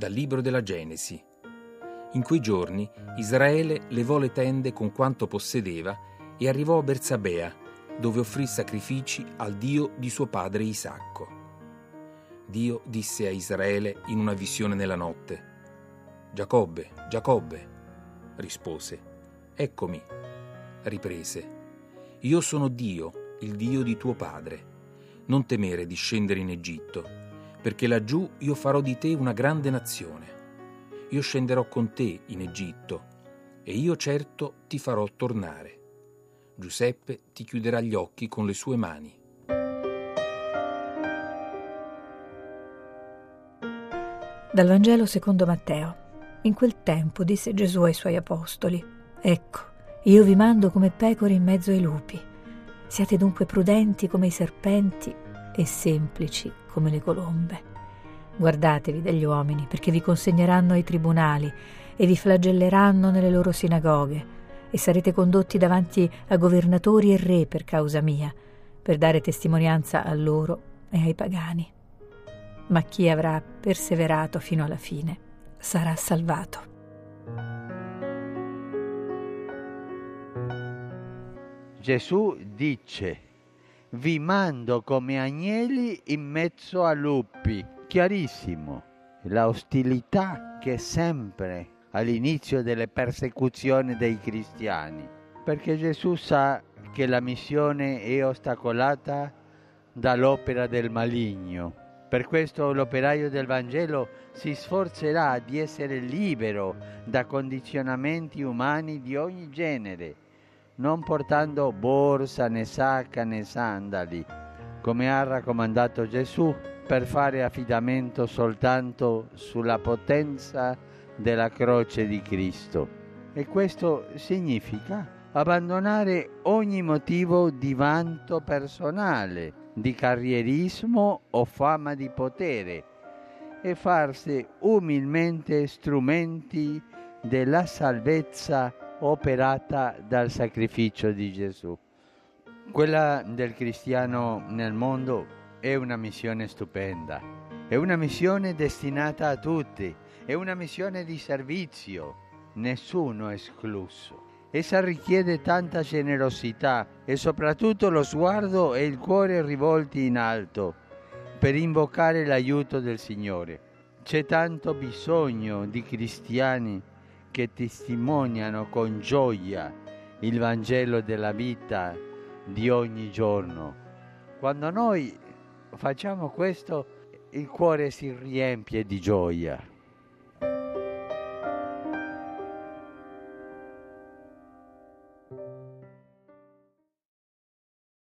Dal libro della Genesi. In quei giorni Israele levò le tende con quanto possedeva e arrivò a Bersabea, dove offrì sacrifici al Dio di suo padre Isacco. Dio disse a Israele in una visione nella notte: «Giacobbe, Giacobbe!» Rispose: «Eccomi». Riprese: «Io sono Dio, il Dio di tuo padre. Non temere di scendere in Egitto, perché laggiù io farò di te una grande nazione. Io scenderò con te in Egitto, e io certo ti farò tornare. Giuseppe ti chiuderà gli occhi con le sue mani». Dal Vangelo secondo Matteo. In quel tempo disse Gesù ai suoi apostoli: «Ecco, io vi mando come pecore in mezzo ai lupi. Siate dunque prudenti come i serpenti e semplici come le colombe. Guardatevi dagli uomini, perché vi consegneranno ai tribunali e vi flagelleranno nelle loro sinagoghe, e sarete condotti davanti a governatori e re per causa mia, per dare testimonianza a loro e ai pagani. Ma chi avrà perseverato fino alla fine sarà salvato». Gesù dice: «Vi mando come agnelli in mezzo a lupi». Chiarissimo, la ostilità che è sempre all'inizio delle persecuzioni dei cristiani, perché Gesù sa che la missione è ostacolata dall'opera del maligno. Per questo l'operaio del Vangelo si sforzerà di essere libero da condizionamenti umani di ogni genere, non portando borsa né sacca né sandali, come ha raccomandato Gesù, per fare affidamento soltanto sulla potenza della croce di Cristo. E questo significa abbandonare ogni motivo di vanto personale, di carrierismo o fama di potere, e farsi umilmente strumenti della salvezza operata dal sacrificio di Gesù. Quella del cristiano nel mondo è una missione stupenda, è una missione destinata a tutti, è una missione di servizio, nessuno escluso. Essa richiede tanta generosità e soprattutto lo sguardo e il cuore rivolti in alto per invocare l'aiuto del Signore. C'è tanto bisogno di cristiani che testimoniano con gioia il Vangelo della vita di ogni giorno. Quando noi facciamo questo, il cuore si riempie di gioia.